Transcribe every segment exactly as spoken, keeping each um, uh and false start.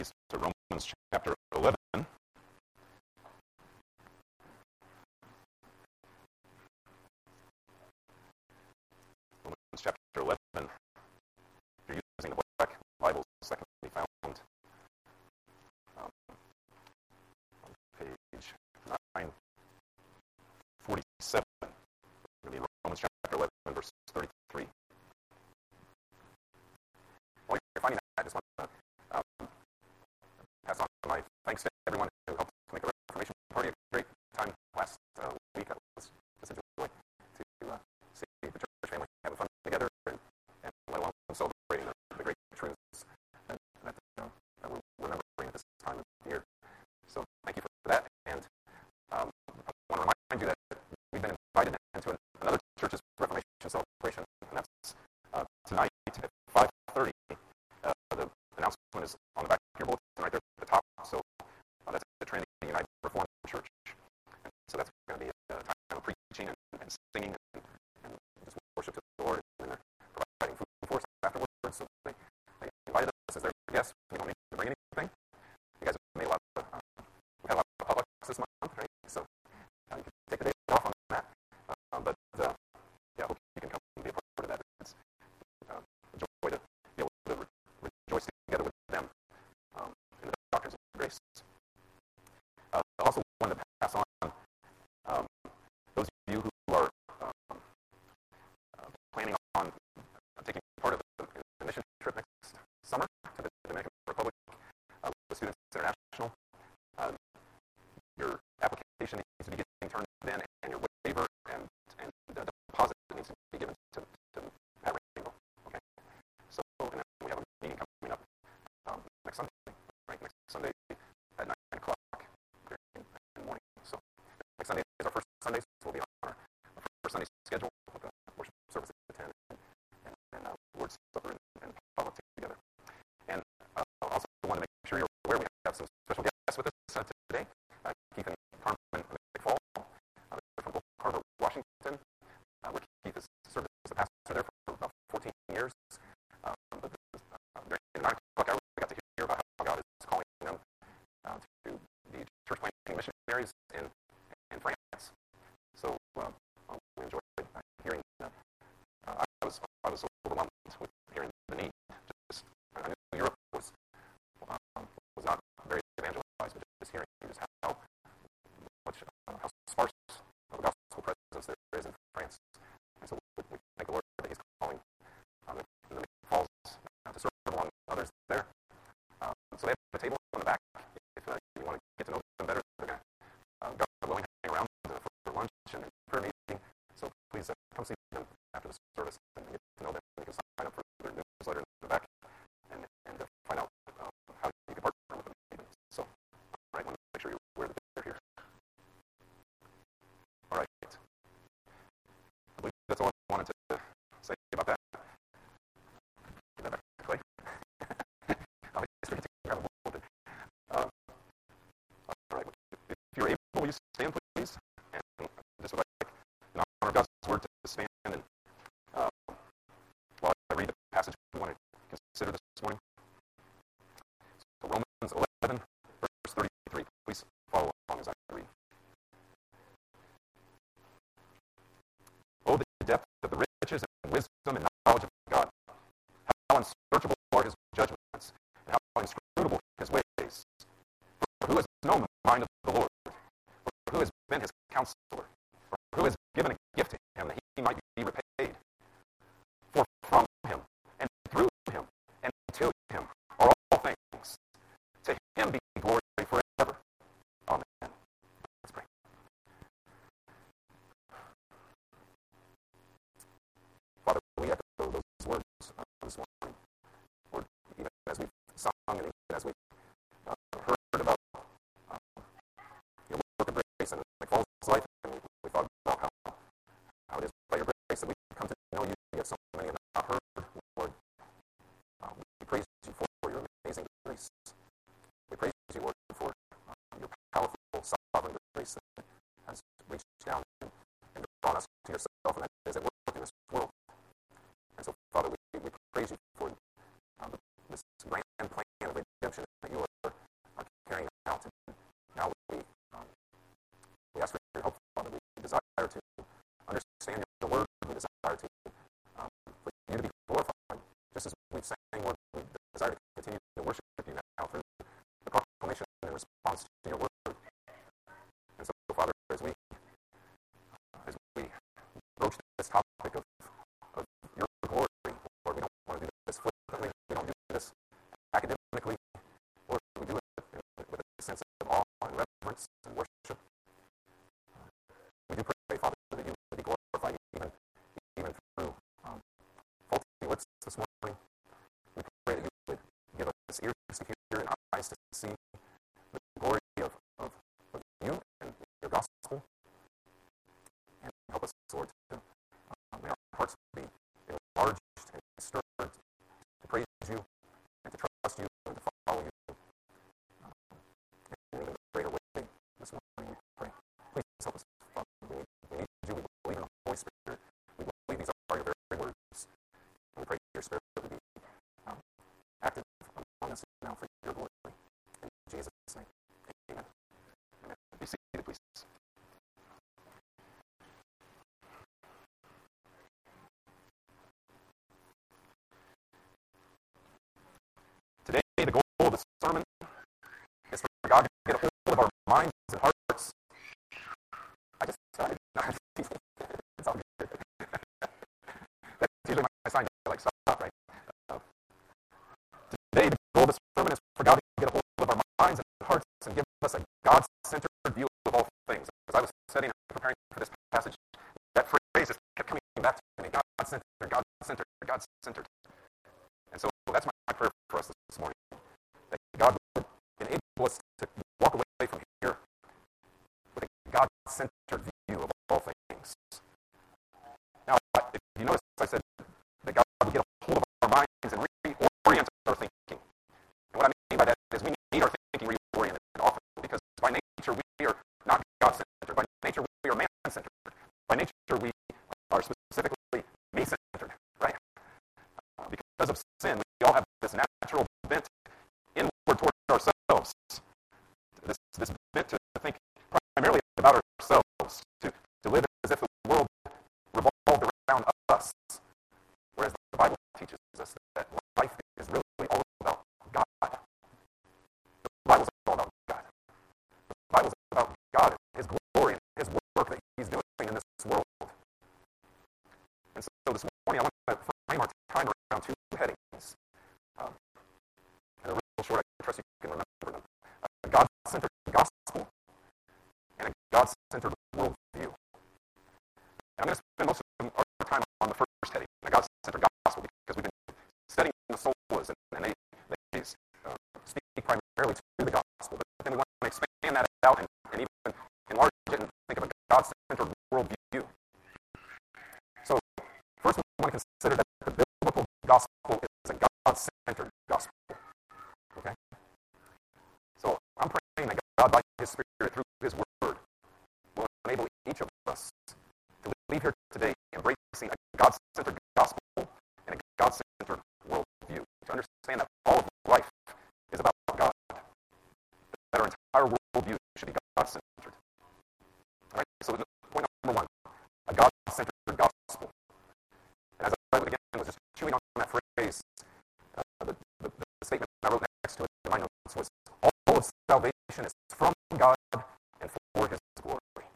to Romans chapter eleven. Romans chapter eleven. If you're using the Black Bibles, that can be found um, on page nine forty-seven. We're going to be Romans chapter eleven, verse thirty-three. While you're finding that, I just want to um, pass on my thanks to everyone who helped to make the Reformation Party a great time last uh, week. It was just a joy to uh, see the church family having fun together and, and let alone celebrating the, the great truths that, that, uh, that we're remembering at this time of the year. So thank you for that. And um, I want to remind you that we've been invited into another church's Reformation celebration, and that's uh, tonight at five thirty. Uh, the announcement is on the back of your bulletin right there at the top. So uh, that's the Trinity United Reformed Church. And so that's going to be a time of preaching and, and singing and, and just worship to the Lord, and they're providing food for us afterwards. So they, they invited us as their guests. We don't need to bring anything. You guys have made a lot of, uh, we had a lot of potlucks this month, right? So uh, you can take the day off on that. Uh, but uh, yeah, I hope you can come and be a part of that. It's uh, a joy to be able to re- rejoice together with them um, in the doctrines of grace. Uh, I also wanted to pass on um, those of you who are um, uh, planning on uh, taking part of the, the mission trip next summer to the Dominican Republic uh, with Students International. Uh, your application needs to be getting turned in, and your waiver and, and the deposit needs to be given to, to Pat Rainbow. Okay? So, and then we have a meeting coming up um, next Sunday, right? Next Sunday at nine o'clock in the morning. So, next Sunday is our first Sunday, so we'll be on our, our first Sunday schedule with the worship service at ten and, and, and uh, Lord's Supper and, and potluck together. And uh, I also want to make sure you're aware we have some special guests with us uh, today. Uh, Keith and Carmen McFall, uh, they're from Oak Harbor, Washington, uh, where Keith has served as a pastor there for about fourteen years. Um, but this, uh, during the nine o'clock hour, we got to hear about how God is calling them uh, to be church planting missionaries in, in France. So uh, we enjoyed uh, hearing that. Uh, I was I was overwhelmed with hearing the need. Just I knew Europe was um, was not very evangelized, but just hearing just how much uh, how sparse of a gospel presence there is in France. And so we, we thank the Lord that He's calling um, the, the Falls uh, to serve along others there. Um, so they have a table on the back. If uh, you want to get to know them better, they're going to uh, God willing hang around uh, for, for lunch and prayer meeting. So please uh, come see them after the service and get to know them. You can sign up for their newsletter in the back and, and uh, find out uh, how you can partner with them even. So, all right, want to make sure you're aware that they're here. All right. I believe that's all I wanted to say about that. Get that back to Clay. I'll just take grab a little bit. Uh, all right. If you're able, will you stand, please? And just would like, in honor of God's word, to stand. And uh, while I read the passage we want to consider this morning. So Romans eleven, verse thirty-three. Please follow along as I read. Oh, the depth of the riches and wisdom and knowledge of God. How unsearchable are His judgments, and how inscrutable His ways. For who has known the mind of the Lord? Or who has been His counselor? Or who has given a gift to Him that He might be repaid? For from Him, and through Him, and to Him are all things. To Him be glory forever. Amen. Let's pray. Father, we echo those words uh, this morning. Lord, even as we've sung and even as we've uh, heard about uh, your work of grace and McFall's life, and we, we thought about how, how it is by your grace that we come to know you, yet so many have not heard. Lord, uh, we praise you for your amazing grace. We praise you, Lord, for uh, your powerful, sovereign grace that has reached down and, and drawn us to yourself, and that is at work in this world. And so, Father, we, we praise you for uh, this grand plan of redemption that you are response to your word. And so, Father, as we as we broach this topic of, of your glory, Lord, we don't want to do this flippantly. We don't do this academically. Lord, we do it with a sense of awe and reverence and worship. We do pray, Father, that you would be glorified even, even through um, faulty lips this morning. We pray that you would give us ears to hear and eyes to see the glory of, of, of you and your gospel. And help us, Lord, to uh, may our hearts be enlarged and stirred to praise you and to trust you and to follow you um, in an even greater way this morning, we pray. Please help us, Father. We need, we need you. We believe in the Holy Spirit. We believe these are your very words. And we pray your Spirit would be um, active among us now for your glory. In Jesus' name, amen. Amen. Be seated, please. Today, the goal of the sermon is for God to get a hold of our minds and hearts. I just decided not to it's all good. That's usually my sign to like stop, right? Uh, today, the goal of the sermon is for God to get a hold of our minds and hearts and give us a God-centered view of all things. As I was studying and preparing for this passage, that phrase just kept coming back to me: God-centered, God-centered, God-centered. And so that's my prayer for us this morning, that God would enable us to walk away from here with a God-centered view of all things. Now, if you notice, I said that God would get a hold of our minds and reorient our thinking. And what I mean by that is we need our thinking reoriented often, because by nature we are not God-centered. By nature we are man-centered. By nature we are specifically me-centered, right? Uh, because of sin, we all have this natural bent inward toward ourselves. This, this bent to think primarily about ourselves, to, to live as if the world revolved around us. Whereas the Bible teaches us that life is really all about God. The Bible's all about God. The Bible's about God, His glory, and His work that He's doing in this world. And so this morning I want to frame our time around two headings. Um, and they're real short. I trust you can remember them. A God-centered gospel and a God-centered worldview. And I'm going to spend most of our time on the first heading, a God-centered gospel, because we've been studying the solas, and, and they, they uh, speak primarily to the gospel. But then we want to expand that out and, and even enlarge it and think of a God-centered worldview. So first we want to consider that the biblical gospel is a God-centered gospel. Okay? So I'm praying that God, by His Spirit, through His Word, will enable each of us to leave here today embracing a God-centered gospel and a God-centered worldview, to understand that all of life is about God, that our entire worldview should be God-centered. All right? So point number one, a God-centered gospel. And as I, again, was just chewing on that phrase, uh, the, the, the statement I wrote next to it in my notes was, all of salvation is from God and for His glory.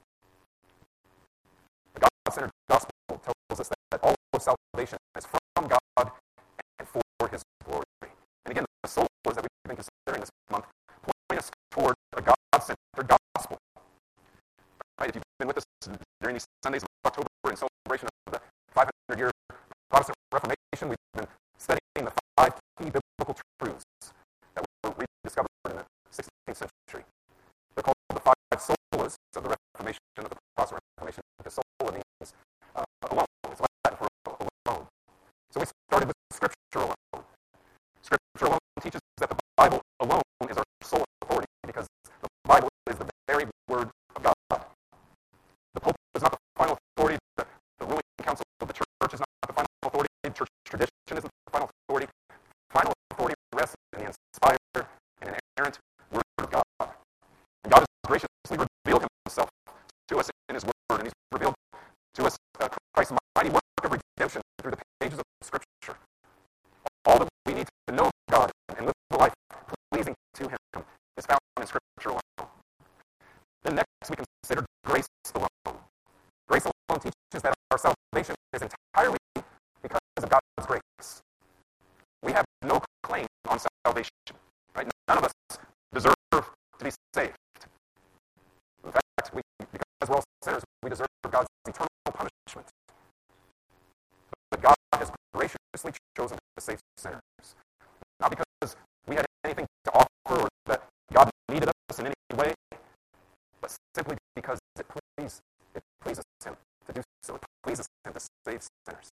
The God-centered gospel tells us that, that all of salvation is from God and for His glory. And again, the solas that we've been considering this month point us toward a God-centered gospel. Right? If you've been with us during these Sundays of October in celebration of the five hundred year Protestant Reformation, we've been studying the five key biblical truths that were rediscovered in the sixteenth century. They're called the five solas of the Reformation, of the Protestant Reformation, because sola means uh, alone. It's Latin for alone. So we started with Scripture alone. Scripture alone teaches that the Bible alone is our sole authority, because the Bible is the very Word of God. The Pope is not the final authority. The, the ruling council of the Church is not the final authority. Church tradition isn't the final authority. Final authority rests in the inspired and inerrant Word of God. And God has graciously revealed Himself to us in His Word, and He's revealed to us uh, Christ's mighty work of redemption through the pages of Scripture. All that we need to know God and live a life pleasing to Him is found in in Scripture alone. Then next we consider grace alone. Grace alone teaches that our salvation is entirely because of God's grace. We have no claim on salvation. Right? None of us deserve to be saved. In fact, we, because we're all sinners, we deserve God's eternal punishment. But God has graciously chosen to save sinners. Not because we had anything to offer or that God needed us in any way, but simply because it pleases, it pleases Him to do so. It pleases Him to save sinners.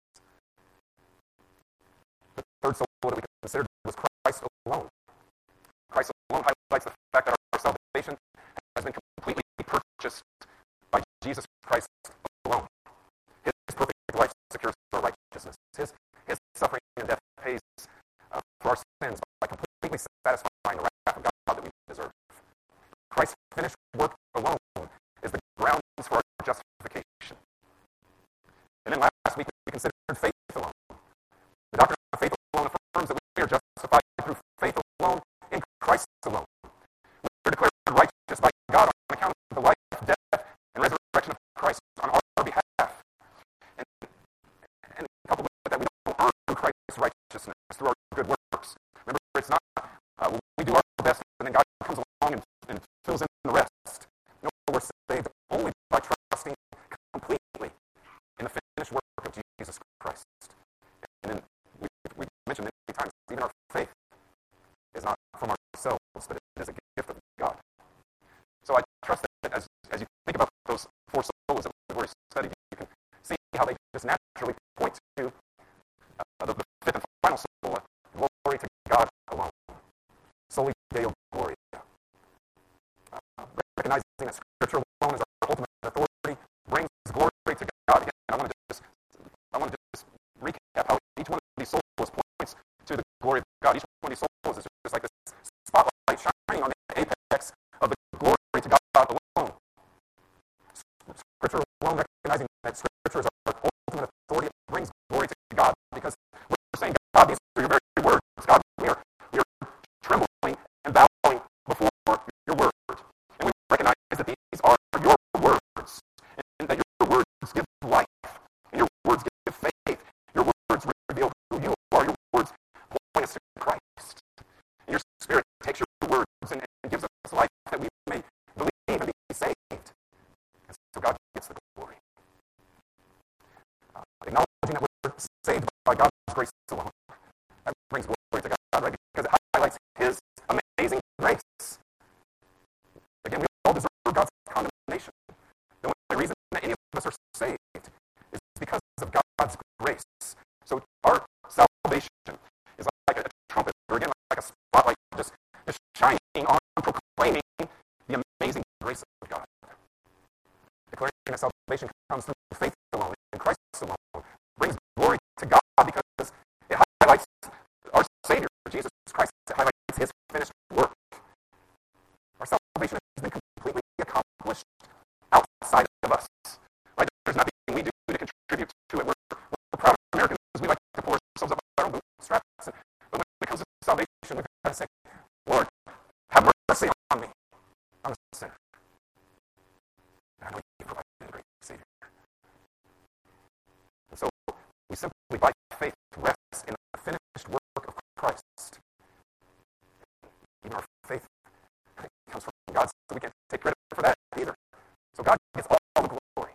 The third soul that we considered was Christ alone. Christ alone highlights the fact that our salvation has been completely purchased by Jesus Christ alone. His perfect life secures our righteousness. His, his suffering and death pays uh, for our sins by completely satisfying the wrath of God that we deserve. Christ's finished work alone is the grounds for our justification. And then last week we considered faith alone. The doctrine of faith alone affirms that we are justified through faith alone in Christ alone. We are declared righteous by God on account of the life, death, and resurrection of Christ on our behalf. And, and coupled with that, we don't earn Christ's righteousness through our good works. Remember, it's not uh, well, we do our best and then God comes along and, and fills in the rest. No, we're saved only by trusting completely in the finished work of Jesus Christ. And then we, we mentioned many times, even our faith is not from ourselves, but it is a gift of God. So I trust that as, as you think about those four souls that we've already studied, you can see how they just naturally point to uh, the, the fifth and final soul, uh, glory to God alone. Soli Deo Gloria. Uh, recognizing that Scripture alone is our ultimate authority brings glory to God. Again, I want to just I want to just recap how each one of these souls points to the glory of God. Each one of these souls is just like this spotlight shining on the apex of the glory to God alone. Scripture alone, recognizing that Scripture is our ultimate authority, brings glory to God because we're saying, God, these are your very words. God, we are, we are trembling and bowing before your word. And we recognize that these are your words, and that your words give life, and your words give faith. Your words reveal who you are. Your words point us to Christ. And your Spirit takes your words and, and gives us life that we may believe and be saved. And so God gets the glory. Uh, acknowledging that we're saved by God's grace alone, that brings glory to God, right? Because it highlights His amazing grace. Again, we all deserve God's condemnation. The only reason that any of us are saved is because of God's grace. So our salvation is like a trumpet, or again, like a spotlight, just, just shining on, proclaiming the amazing grace of God. Declaring that salvation comes through faith alone, in Christ alone, brings glory to God because it highlights our Savior, Jesus Christ. It highlights His finished work. Our salvation has been completely accomplished outside of us. Right? There's nothing we do to contribute to it. We're, we're proud Americans. We like to pull ourselves up by our own bootstraps. But when it comes to salvation, we've got to say, Lord, have mercy on me. I'm a sinner. And I know you provided a great Savior. And so we simply, by faith, rest in the finished work of Christ. Even our faith comes from God, so we can't take credit for that either. So God gets all, all the glory.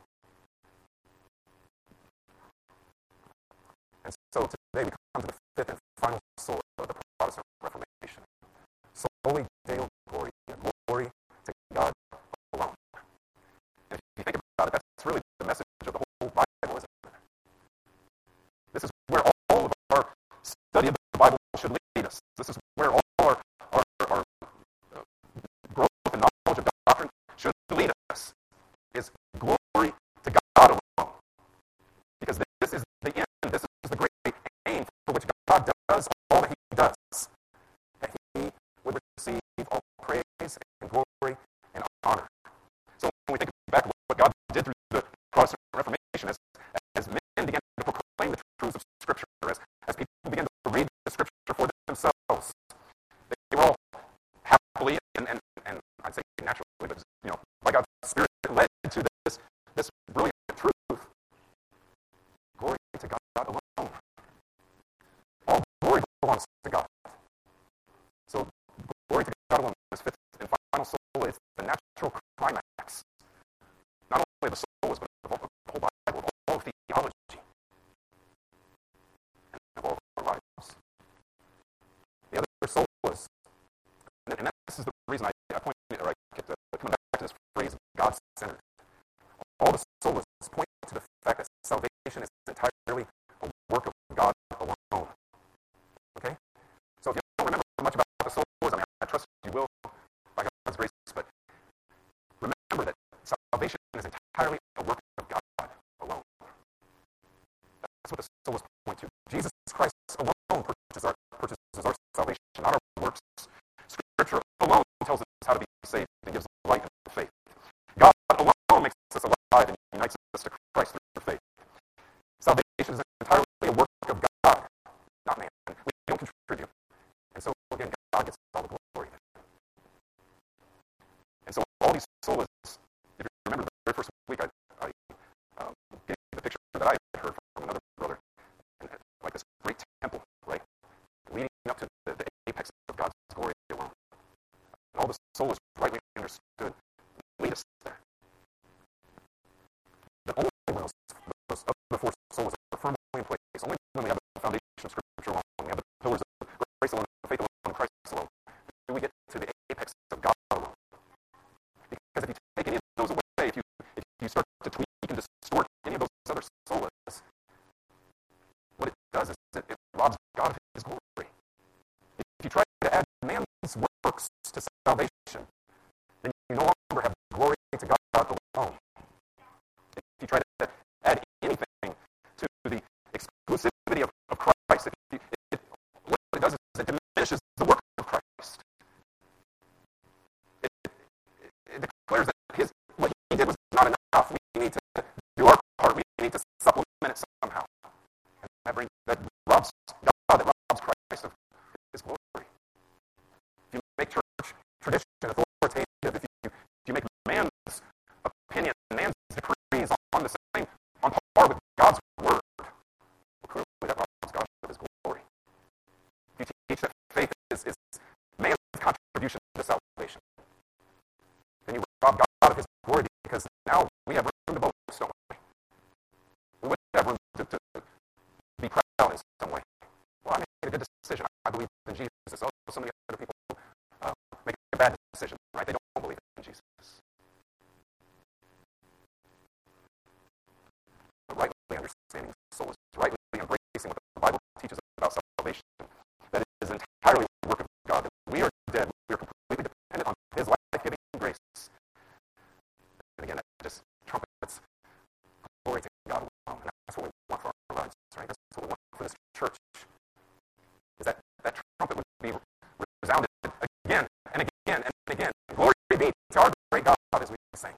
And so today we come to the fifth and final soul of the Protestant Reformation. Soli Deo Gloria, glory to God alone. And if you think about it, that's really the message of the whole Bible, isn't it? This is where all of our study of the Bible should lead us. This is where all our, our, our uh, growth and knowledge of doctrine should lead us, is glory to God alone. Because this is the end, this is the great aim for which God does all that He does. That He would receive all praise and glory and honor. So when we think back to what God did through the Protestant Reformation, as, as men began to proclaim the truths of Scripture, as, as people began to read the Scripture for themselves, they were all happily and, and, and I'd say naturally, but you know, by God's Spirit led to this, this brilliant truth. Glory to God alone. All glory belongs to God. So glory to God alone. This fifth and final sola, it's the natural climax. Not only of the solas, but of all, the whole Bible, of all of theology, and of all of our lives. The other solas, and, and this is the reason I, I point, or I kept uh, coming back to this phrase, God-centered. All the solas point to the fact that salvation is entirely a work of God alone. Okay? So if you don't remember much about the solas, I mean, I trust you will by God's grace, but remember that salvation is entirely a work of God alone. That's what the solas point to. Jesus Christ alone purchases our, purchases our salvation, not our works. Scripture alone tells us how to be saved and gives light and faith. God alone makes us alive and unites us to Christ through faith. Salvation is entirely a work of God, not man. We don't contribute. And so, again, God gets all the glory. And so all these solas, if you remember the very first week, I, I um, gave you the picture that I had heard from another brother, and like this great temple, right, leading up to the, the apex of God's glory alone. And all the solas rightly understood lead us there. But only when those, those other four solas are firmly in place, only when we have the foundation of Scripture alone, when we have the pillars of grace alone, faith alone, and Christ alone, do we get to the apex of God alone. Because if you take any of those away, if you if you start to tweak and distort any of those other solas, what it does is it, it robs God of His glory. If you try to add man's works to salvation, then you no longer have glory to God alone. If you try to add anything to the exclusivity of, of Christ, if you, it, it, what it does is it diminishes the work of Christ. It, it, it declares that his what he did was not enough. We need to do our part. We need to supplement it somehow. And that brings that robs God, that robs Christ of his glory. If you make church tradition authoritative, if you if you make man's opinion, man's decrees on the same, on par with God's word, well, clearly that robs God of his glory. If you teach that faith is, is man's contribution to salvation, then you rob God of his glory, because now we have room to boast, don't we? We would have room to, to be proud in some way. Well, I made a good decision. I believe in Jesus. Oh, so many other people uh, make a bad decision, right? They don't believe in Jesus. But rightly understanding solas, rightly embracing what the Bible teaches about salvation, that it is entirely the work of God, that we are dead, we are completely dependent on his life-giving grace. And again, that just trumpets glory to God alone. And that's what we want for our lives, right? That's what we want for this church. Is that that trumpet would be resounded again and again and again. Glory be to our great God, as we sing.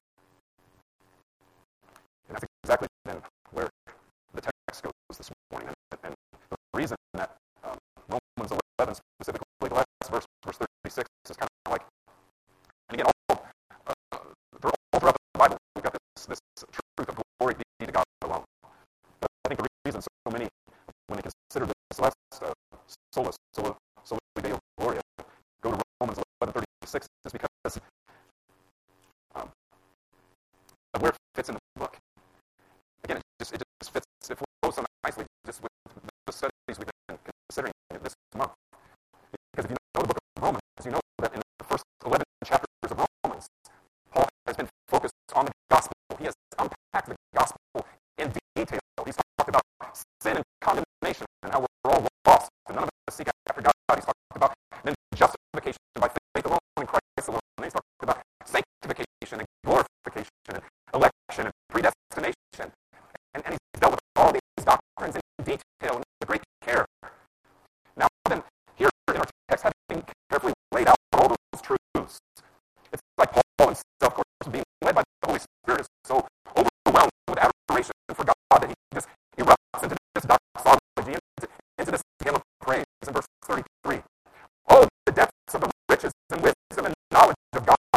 And that's exactly then where the text goes this morning. And, and the reason that um, Romans eleven, specifically the last verse, verse thirty-six, is kind of like, and again, all, uh, all throughout the Bible, we've got this, this truth of glory be to God alone. But I think the reason so many, when they consider this last uh, sola, sola, sola Deo Gloria, go to Romans eleven thirty-six, is because um, of where it fits in the book. Again, it just it just fits, it flows so nicely just with the studies we've been considering this month. Because if you know the book of Romans, you know that in the first eleven chapters of Romans, Paul has been focused on the gospel. He has unpacked the gospel in detail. He's talked about sin and condemnation and how we're all lost and none of us seek after God. He's talked about then justification by faith alone in Christ alone. And he's talked about sanctification and glorification and election and predestination. And, and he's dealt with all these doctrines in detail and with great care. Now then, here in our text, having carefully laid out all those truths, it's like Paul himself, of course, being led by the Holy Spirit, is so overwhelmed with adoration for God that he just erupts into this doxology, into, into this hymn of praise in verse thirty-three. Oh, the depths of the riches and wisdom and knowledge of God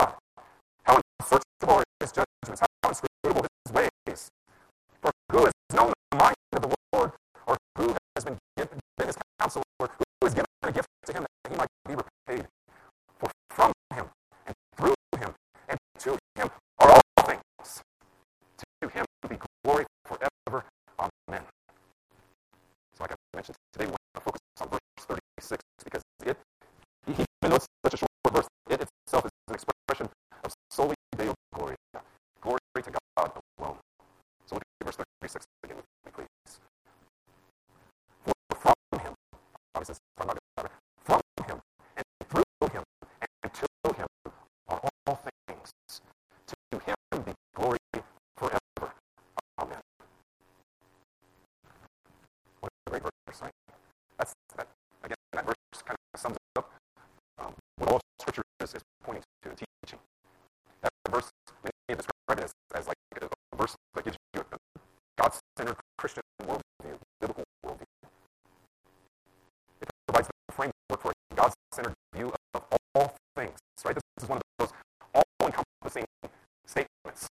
is, is pointing to and teaching. That verse, many have described it as, as like a, a verse that gives you a God-centered Christian worldview, biblical worldview. It provides the framework for a God-centered view of, of all things, right? This is one of those all-encompassing statements.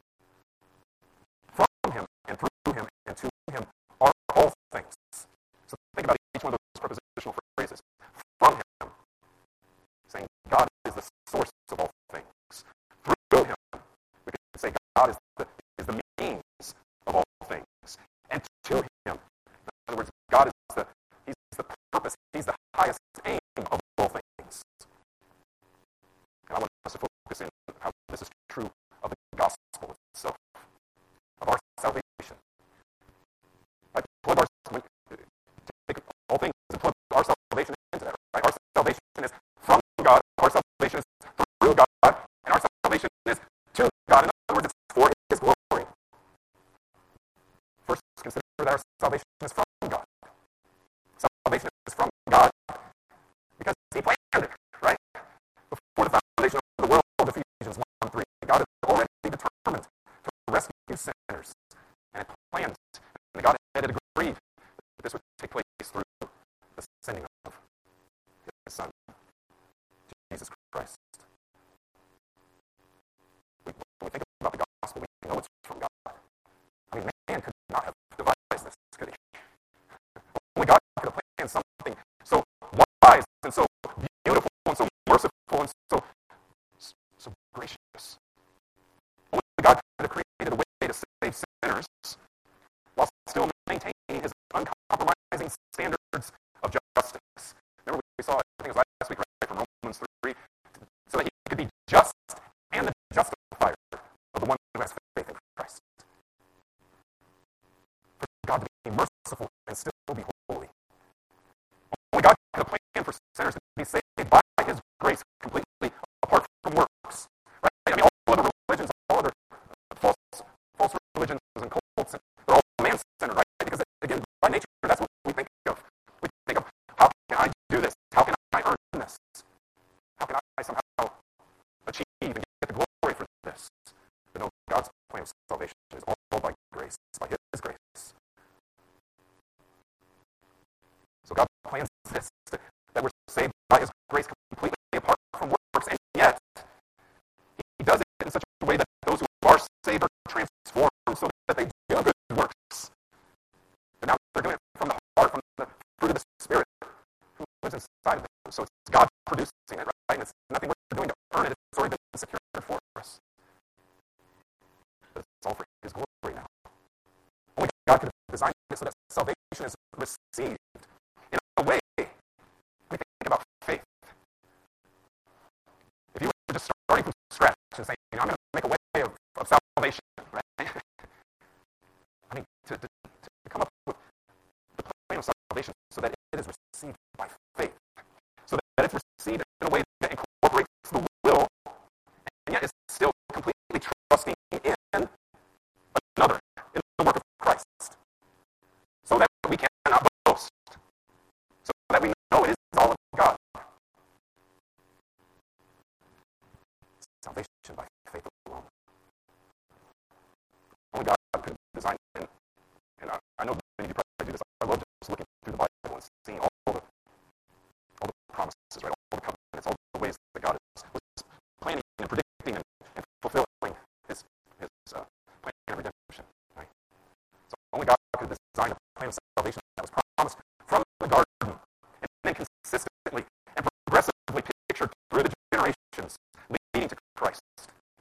From him and through him and to him are all things. So think about each one of those prepositional phrases. From him, saying God is the source of all things. Through him, we can say God is the, is the means of all things. And to him, in other words, God is the, he's the purpose, he's the highest aim of all things. And I want us to focus in on how this is true of the gospel itself, of our salvation. Right? Plug our, take all things and plug our salvation into that. Right? Our salvation is from God, our salvation is through God, and our salvation is to God. In other words, it's for his glory. First, consider that our salvation is from God. Salvation is from God because he planned it, right? Before the foundation of the world, Ephesians one three, God had already determined to rescue sinners, and it planned, and God had agreed that this would take place through the sending of his Son, Jesus Christ. We, when we think about the gospel, we know it's from God. I mean, man could not have devised this, could he? Only God could have planned something so wise and so beautiful and so merciful and so, so gracious. Only God could have created a way to save sinners while still maintaining his uncompromising standards of justice. Remember we saw, I think it was last week, right, from Romans three, so that he could be just and the justifier of the one who has faith in Christ. For God to be merciful and still be holy. Only God could have planned for sinners to be saved by his grace completely apart from works. Right? I mean, all other religions, all other false, false religions and cults, they're all man-centered, right? Because, again, by nature, that's what we think of. We think of, how can I do this? How can I earn this? How can I somehow achieve and get the glory for this? But no, God's plan of salvation is all by grace, by his grace. So God plans this, that we're saved by his grace completely apart from works, and yet he does it in such a way that those who are saved are transformed so that they do good works. But now they're doing it from the heart, from the fruit of the Spirit who lives inside of them. So it's God producing it, right? And it's nothing we're doing to earn it. It's already been secured for us. But it's all for his glory now. Only God could have designed it so that salvation is received in a way. When we think about faith, if you were just starting from scratch and saying, you know, I'm going to make a way of, of salvation, right? I mean, to, to, to come up with the plan of salvation so that it is received by faith, so that it's received in a way that incorporates the will, and yet is still completely trusting in another, in the work of Christ, so that we cannot boast, so that we know it is all of God. Salvation by faith alone. Only God could have designed it, and I, I know many of you probably do this. I love just looking through the Bible and seeing all the all the promises, right? All the covenants, all the ways that God is, was planning and predicting and, and fulfilling his his uh, plan of redemption, right? So only God could have designed a plan of salvation that was promised from the garden, and then consistently and progressively pictured through the generations, leading to Christ,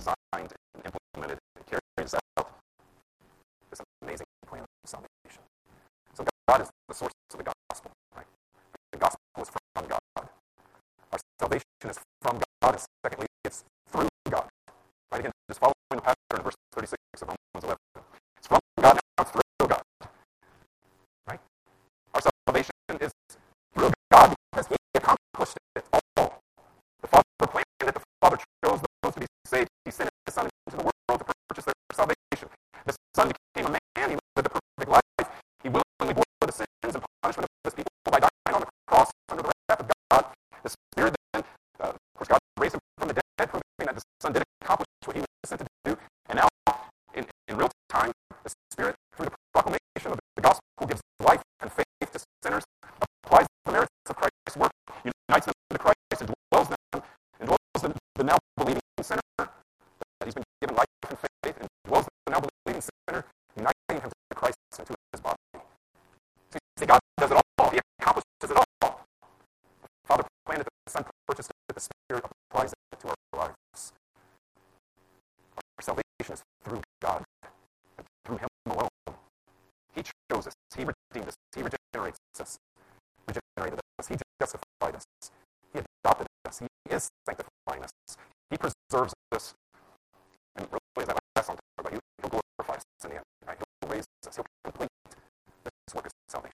designed and implemented and carries out this amazing plan of salvation. So God is the source of the gospel, right? The gospel is from God. Our salvation is from God, and secondly, it's through God. Right? Again, just following the pattern in verse thirty-six of Romans eleven. It's from God, now it's through God. Right? Our salvation is through God because He accomplished it all. The Father planned it. The Father chose those to be saved. He sent His Son into the world to purchase their salvation. The Son became a man. He lived a perfect life. He willingly bore the sins and punishment of His people by dying on the cross under the wrath of God. The Spirit then, uh, of course, God raised Him from the dead, proving that the Son did accomplish what He was sent to do. And now, in, in real time, the Spirit, through the proclamation of the gospel, gives life and faith to sinners, applies the merits of Christ's work, unites them to Christ, and dwells them, and dwells the, the now believing sinner that he's been given life and faith, and dwells the now believing sinner, uniting him to Christ and to His body. So see, God does it all. He accomplishes it all. The Father planned it, the Son purchased it, the Spirit applies it to our lives. Our salvation is through God, and through Him alone. He chose us. He redeemed us. He regenerates us. Regenerated us. He justified us. He adopted us. He is sanctifying us. He preserves us. And really, as that last song talked about, He'll glorify us in the end. Right? He'll raise us. He'll complete this work of salvation.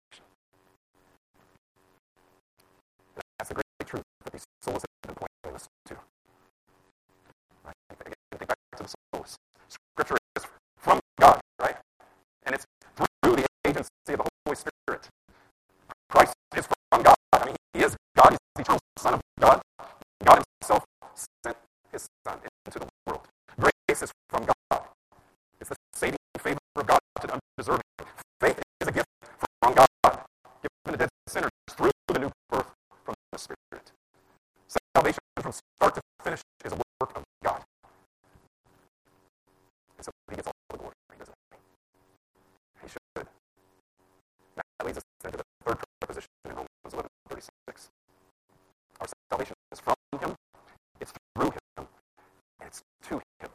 That's the great truth that these souls have been pointing us to. Right? Again, think back to the souls. Scripture is from God, right? And it's through the agency of the Holy Spirit. Christ is from God. I mean, He is God. He's the eternal Son of God. God Himself sent His Son into the world. Grace is from God. It's the saving favor of God to the undeserving. Faith is a gift from God, given to dead sinners through the new birth from the Spirit. Salvation from start to finish is a work of God. And so He gets all the glory, doesn't He? He should. That leads us into the third proposition in Romans eleven thirty-six. Our salvation is from Him, it's through Him, and it's to Him.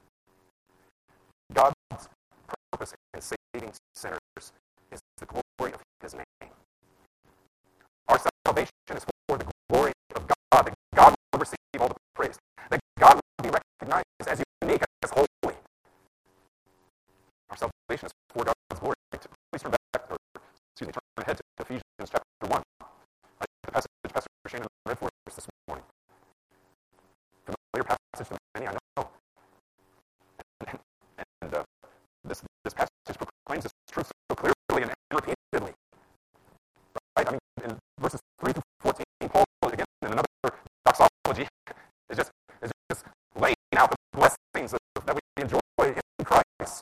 God's purpose in saving sinners is the glory of His name. Our salvation is for the glory of God, that God will receive all the praise, that God will be recognized as unique, as holy. Our salvation is for God's glory. Please turn back, or excuse me, turn ahead to Ephesians chapter one. Right, the passage Pastor Shannon read for us this morning. Familiar passage to many, I know. And, and, and uh, this, this passage proclaims this truth so clearly and, and repeatedly. Right? I mean, in verses three through fourteen, Paul, again, in another doxology, is just, is just laying out the blessings of, that we enjoy in Christ.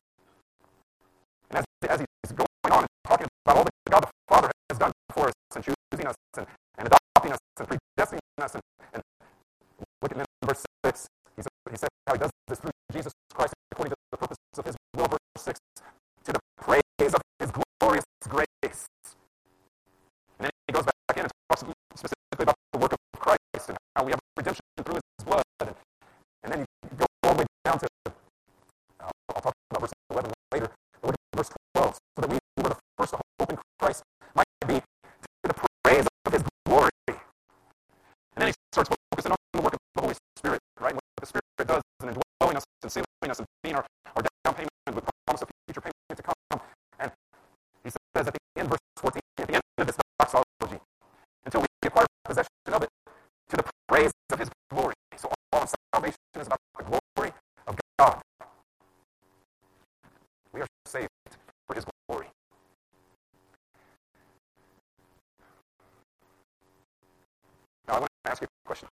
And as, as he's going on and talking about all that God the Father has done for us, and choosing us, and, and adopting us, and predestining us, and, and look at verse six. He said, he said how He does this through Jesus Christ according to the purpose of His will. Verse six, to the praise of His glorious grace. And then he goes back in and talks specifically about the work of Christ and how we have redemption through His blood. And, and then you go all the way down to, uh, I'll talk about verse eleven later, but look at verse twelve, so that we who were the first to hope in Christ might be to the praise of His glory. And then he starts focusing on the work of the Holy Spirit, right? What the Spirit does in indwelling us and sealing us and being our, our down payment with promise of future payment to come. And he says at the end, verse fourteen, at the end of this doxology, until we acquire possession of it, to the praise of His glory. So all of salvation is about the glory of God. We are saved for His glory. Now I want to ask you a question.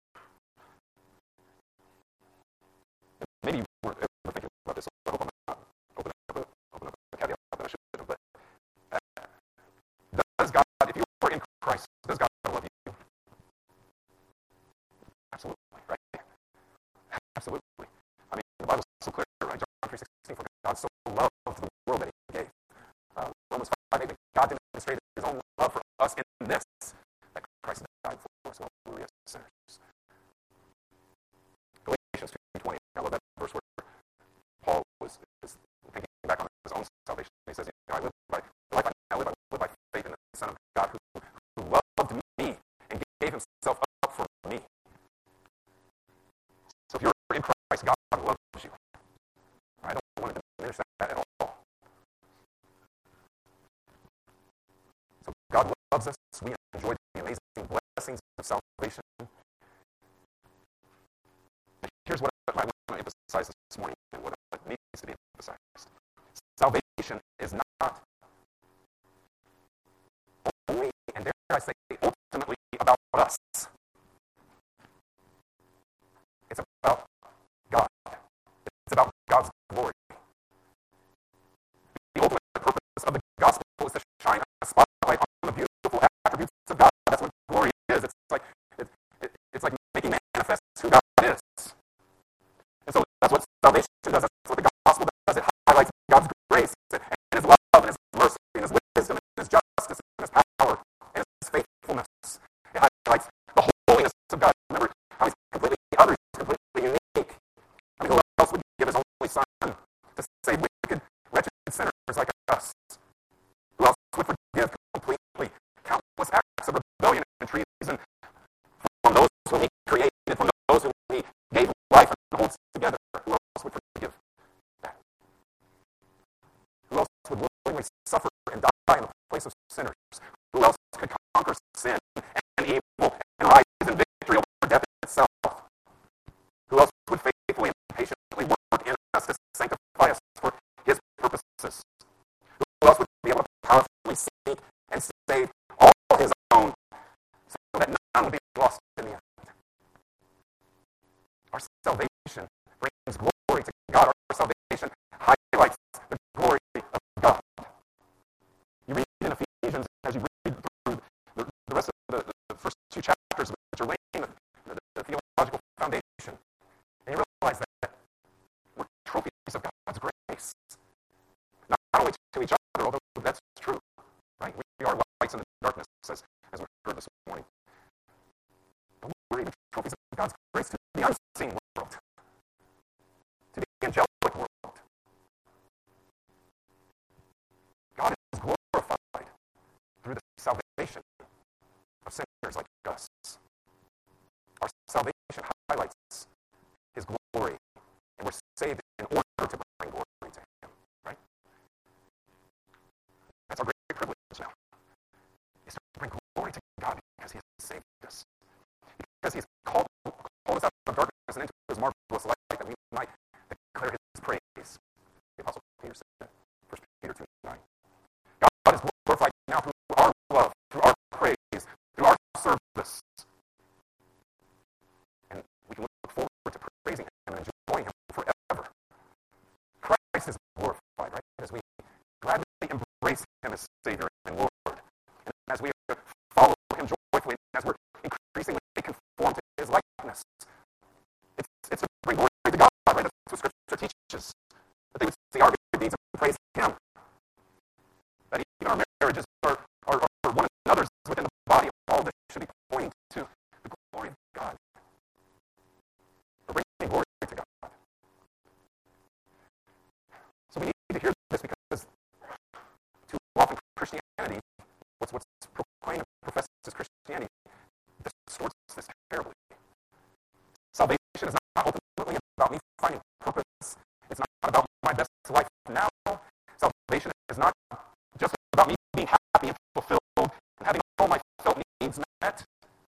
Maybe you weren't ever thinking about this, so I hope I'm not opening up a, open up a caveat that I should have, but uh, does God, if you are in Christ, does God love you? Absolutely, right? Absolutely. I mean, the Bible's so clear, right? John three sixteen, for God so loved the world that He gave. Uh, Romans five eight, God demonstrated His own love for us in this, that Christ died for us while we were yet sinners. Galatians two twenty, I love that verse where amazing blessings of salvation. But here's what I want to emphasize this morning and what needs to be emphasized. Salvation is not only, and dare I say, ultimately about us. It's about God. It's about God's glory. The ultimate purpose of the gospel is to shine a spotlight on the beautiful attributes of God. That's what glory is. It's like it, it, it's like making manifest who God is. And so that's what salvation does. That's what the gospel does. It highlights God's grace and His love and His mercy and His wisdom and His justice and His power and His faithfulness. It highlights the holiness of God. Remember how He's completely other, He's completely unique. I mean, who else would give His only Son to save wicked, wretched sinners like us? Who else would forgive completely countless acts of rebellion and treason from those whom He created, from those whom He gave life and holds together? Who else would forgive that? Who else would willingly suffer and die in the place of sinners? Who else could conquer sin and evil and rise in victory over death itself? Who else would faithfully and patiently work in us to sanctify us for His purposes? Who else would be able to powerfully seek and save all His own so that none would be lost in the end? Our salvation brings glory to God. Our salvation highlights the glory of God. You read in Ephesians, as you read through the, the rest of the, the first two chapters, which are laying the, the, the theological foundation, and you realize that we're trophies of God's grace. Not only to each other, although that's true, right? We are lights in the darkness, as, as we heard this morning. But we're even trophies of God's grace to the unseen world, to the angelic world. God is glorified through the salvation of sinners like us. Our salvation highlights His glory, and we're saved in order to bring glory to Him, right? That's our great privilege now, is to bring glory to God because He has saved us. Because He has called, called us out of darkness and into His marvelous light that we might declare His praise. The Apostle Peter said, First Peter two nine. God is glorified now through our love, through our praise, through our service. And we can look forward to praising Him and enjoying Him forever. Christ is glorified, right? As we gladly embrace Him as Savior and Lord. And as we follow Him joyfully, as we're increasingly conformed to His likeness. It's, it's to bring glory to God, right? That's what Scripture teaches. That they would see our good deeds and praise Him. That even our marriages are, are, are one another's within the body of all of this should be pointing to the glory of God. We're bringing glory to God. So we need to hear this because too often Christianity, what's, what's proclaimed and professed as Christianity, distorts this terribly. Salvation is not ultimately about me finding purpose. It's not about my best life now. Salvation is not just about me being happy and fulfilled and having all my felt needs met.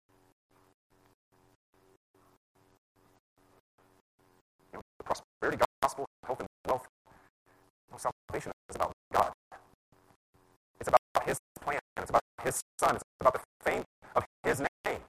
You know, the prosperity gospel, health and wealth. No, salvation is about God. It's about His plan. It's about His Son. It's about the fame of His name.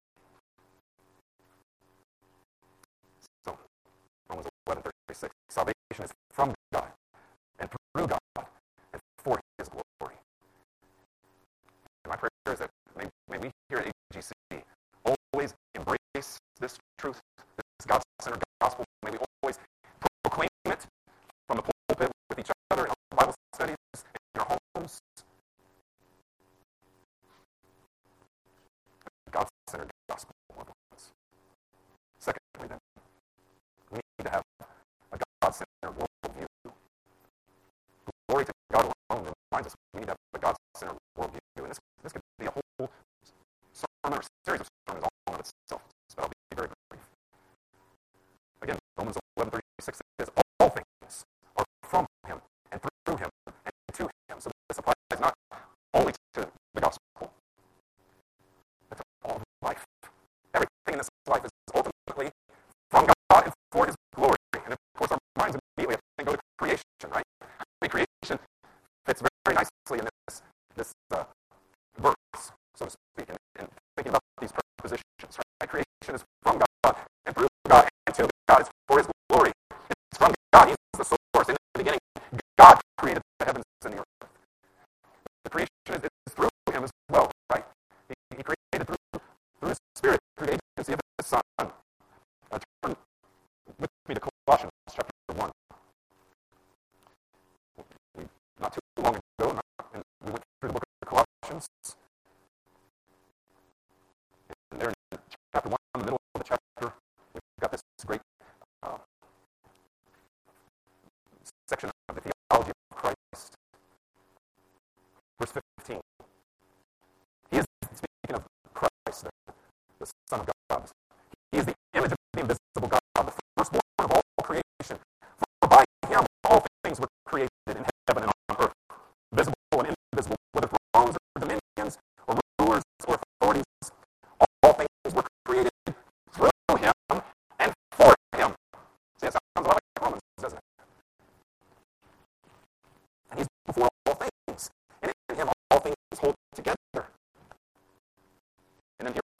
So, Romans eleven thirty-six. Salvation is from God and through God and for His glory. And my prayer is that may, may we here at A G C always embrace this truth, this God-centered gospel. May we always proclaim it from the pulpit with each other in our Bible studies, in our homes. God-centered gospel, loved ones. Secondly, then, we need to have a God-centered worldview. Glory to God alone reminds us we need to have a God-centered worldview. And this, this could be a whole sermon or series of sermons all in of itself, but I'll be very brief. Again, Romans eleven thirty-six says, all things are from Him and through Him and to Him. So this applies not only to the gospel, but to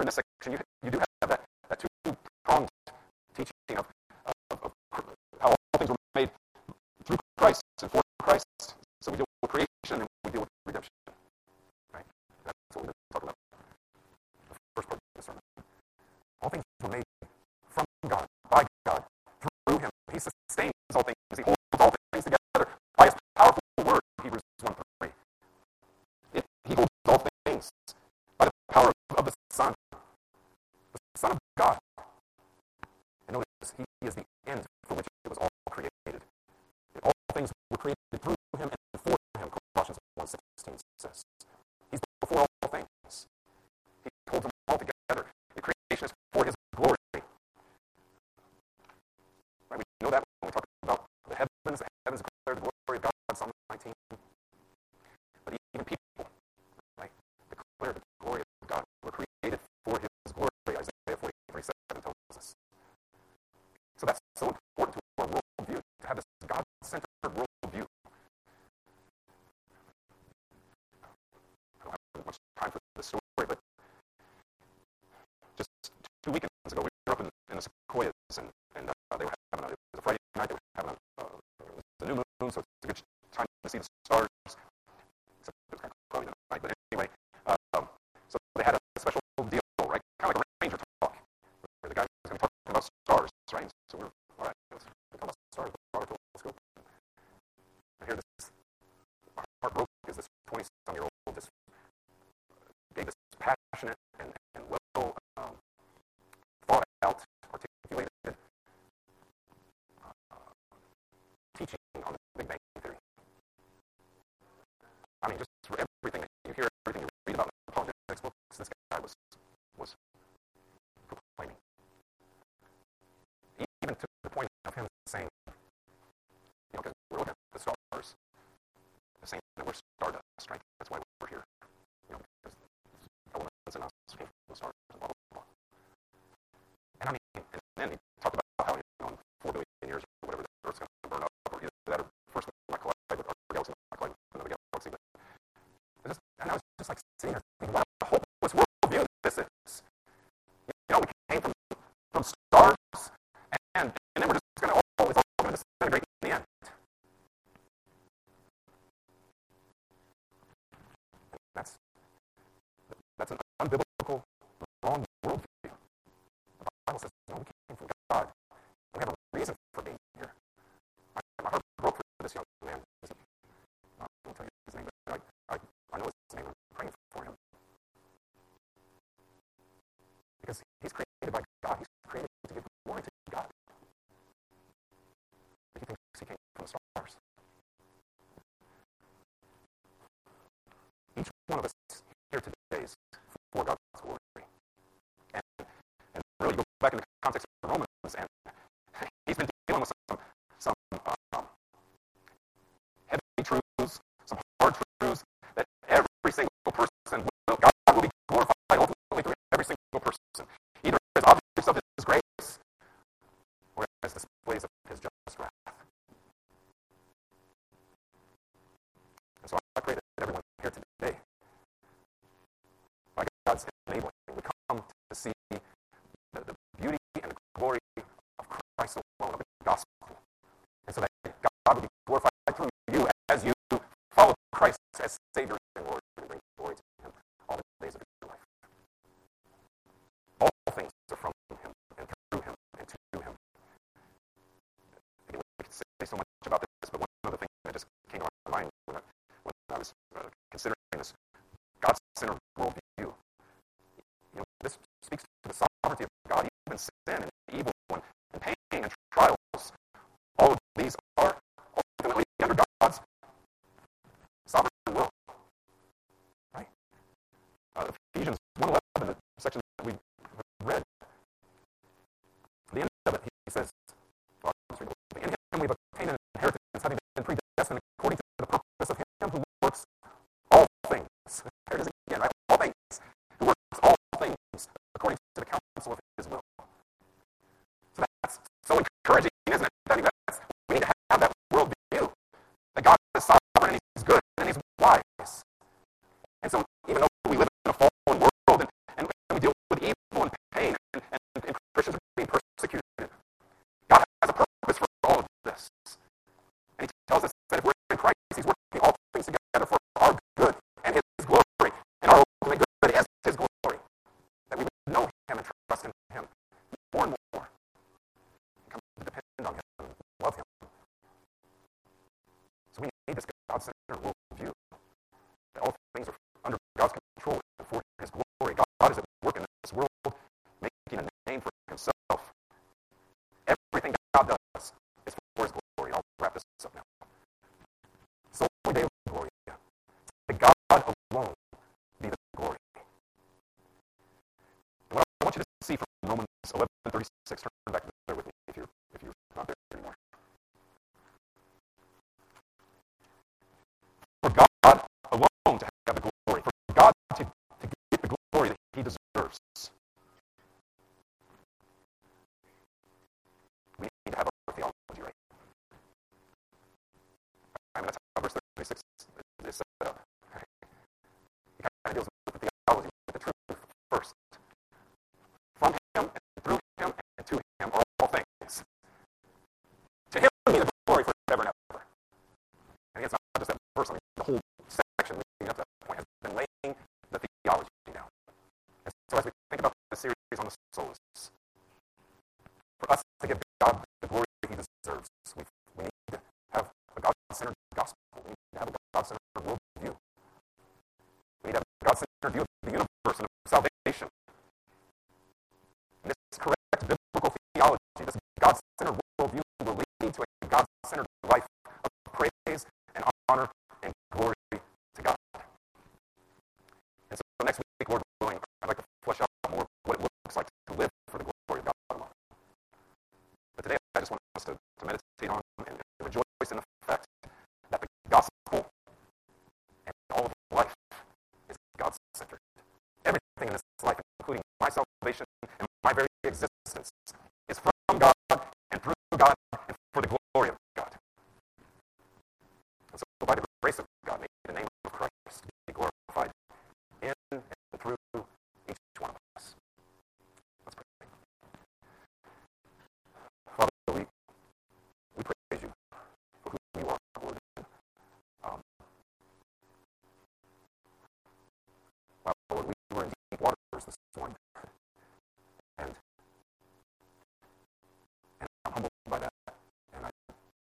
this section, you, you do have that, that two-pronged teaching of, of, of how all things were made through Christ and for Christ. So we deal with creation and we deal with redemption. Right? That's what we're talking about. The first part of the sermon. All things were made from God, by God, through Him. He sustains all things. He holds all things together by His powerful word, Hebrews one three. It, he holds all things by the power of, of the Son, the Son of God. And notice, He is the end for which it was all created. And all things were created through Him and for Him, Colossians one sixteen says. He's before all things. He holds them all together. The creation is for His glory. Right? We know that when we talk about the heavens. The heavens declare the glory of God, Psalm nineteen. But even people, right, declare the glory of God. We're created for His glory, Isaiah forty-three seven tells us. So that's so important to our worldview, to have this God-centered worldview. I don't have much time for this story, but just two weekends ago, we were up in, in the Sequoias, and, and uh, they were having a, it was a Friday night, they were having a, uh, it was the new moon, so it's a good time to see the stars, except it was kind of cloudy that night, but anyway, um, so they had a special deal, right, kind of like a ranger talk, where the guy was going to be talking about stars, right, so we're, all right, let's talk about stars, with our telescope, and here this, my heart broke, is this twenty-some-year-old just gave this passionate and, and well um, thought out, articulated uh, teaching on the Big Bang Theory. I mean, just for everything that you hear, everything you read about in the apologetics books, this guy was was proclaiming. Even to the point of him saying, you know, because we're looking at the stars, saying that we're stardust, right? That's why we're here. You know, because elements in us came from the stars, and blah, blah, blah. And I mean, and then he talked about how, you know, in four billion years or whatever, the Earth's going to burn up, or either that or first we might collide with our galaxy, might collide with another galaxy. But just, and I was just like sitting there thinking, what a hopeless worldview this is. You know, we came from, from stars, and, and then we're just going to all, it's all going to disintegrate in the end. And that's, that's an unbiblical, wrong worldview. The Bible says, no, we came from God. We have a reason for being here. I, my heart broke for this young man. I won't tell you his name, but I, I, I know his name. I'm praying for him. Because he's created by God. He's created to give glory to God. But he thinks he came from the stars. Each one of us here today is for God's glory. And, and really go back in the context of Romans, and he's been dealing with some, some um, heavy truths, some hard truths, that every single person will, God will be glorified ultimately through every single person, either as objects of His grace or as displays of His just wrath. And so I pray that everyone here today, by God's enabling, would come to see the, the beauty and the glory of Christ alone, of the gospel. And so that God would be glorified through you as you follow Christ as Savior and Lord and bring glory to Him all the days of your life. All things are from Him and through Him and to Him. Again, we could say so much about this, but one other thing that just came to my mind when I, when I was uh, considering this God-centered worldview. You know, this speaks to the sovereignty of God, even sin and evil and, and pain and trials. All of these are ultimately under God's sovereign will. Right? Uh, Ephesians one eleven, the section that we read, at the end of it, he says, well, in Him we've obtained an inheritance, having been predestined according to the purpose of Him who works all things. There it is again, right? All things. Who works all things according to the counsel of His will. this world, making a name for himself. Everything God does is for his glory. I'll wrap this up now. Soli Deo Gloria. To God alone be the glory. And what I want you to see from Romans eleven thirty-six, turn back there with me if you're, if you're not there anymore. For God alone to have the glory, for God to, to get the glory that he deserves, we need to have our theology right. I mean, that's how verse thirty-six is set up. Okay? It kind of deals with the theology, with the truth first. From him, and through him, and to him are all things. To him be the glory forever and ever. And it's not just that verse, I mean, the whole section leading up to that point has been laying the theology down. And so as we think about the series on the solas, for us to give God the glory he deserves, we, we need to have a God-centered gospel. We need to have a God-centered worldview. We need to have a God-centered view of the universe and of salvation. And this correct biblical theology, this God-centered worldview will lead to a God-centered life of praise and honor and glory to God. And so next week, Lord willing, I'd like to flesh out more what it looks like to live for the glory of God alone. But today, I just want us to, to meditate on and, and rejoice in the fact that the gospel and all of life is God-centered. Everything in this life, including my salvation and my very existence, is from God and through God and for the glory of God. And so by the grace of God, may the name of Christ be glorified in and through each one of us. Let's pray. Father, we, we praise you for who you are, Lord. Um, wow, Lord, we were in deep waters this morning. And, and I'm humbled by that. And I,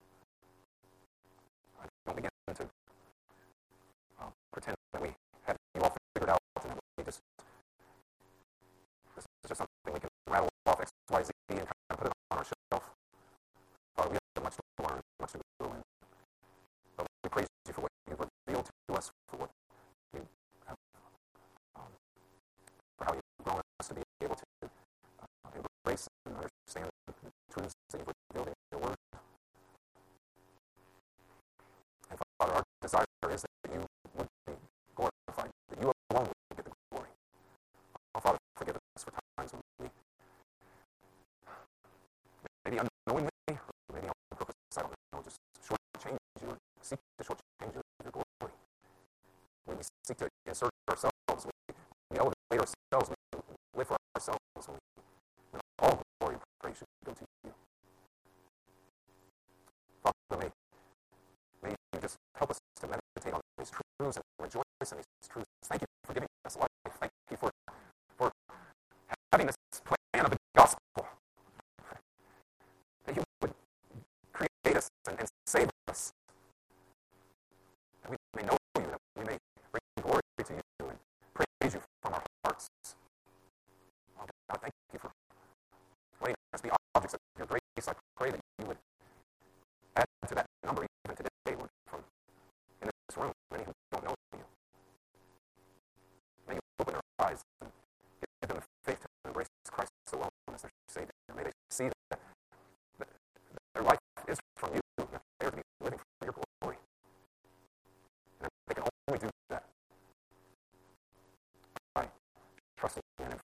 I don't begin to uh, pretend that we have you all figured out and that we just, this is just something we can rattle off X, Y, Z and kind of put it on our shelf. Father, we have much to learn, much to grow in. But we praise you for what you've revealed to us, for what you have, um, for how you've grown us to be able to uh, embrace and understand the truths that you've revealed in your word. And Father, our desire is that you would be glorified, that you alone would get the glory. Oh, Father, forgive us for times when we maybe unknowingly, or maybe on purpose, I don't know, just shortchange you, or seek to shortchange you of your glory. When we seek to insert ourselves, we, we elevate ourselves, we live for ourselves, and we, when all glory and praise should go to you. Father, may, may you just help us to meditate on these truths and rejoice in these truths. Thank you for giving us life. Thank you for, for having this plan of the gospel. That you would create us and, and save us. That we may know you, that we may bring glory to you and praise you from our hearts. Oh God, thank you for letting us be objects of your grace. I pray that you would add to that number even today, Lord, from in this room, many who don't know you. May you open their eyes and give them the faith to embrace Christ alone as their Savior. May they see that, that their life is from you, that they are to be living for your glory. And they can only do that by trusting in and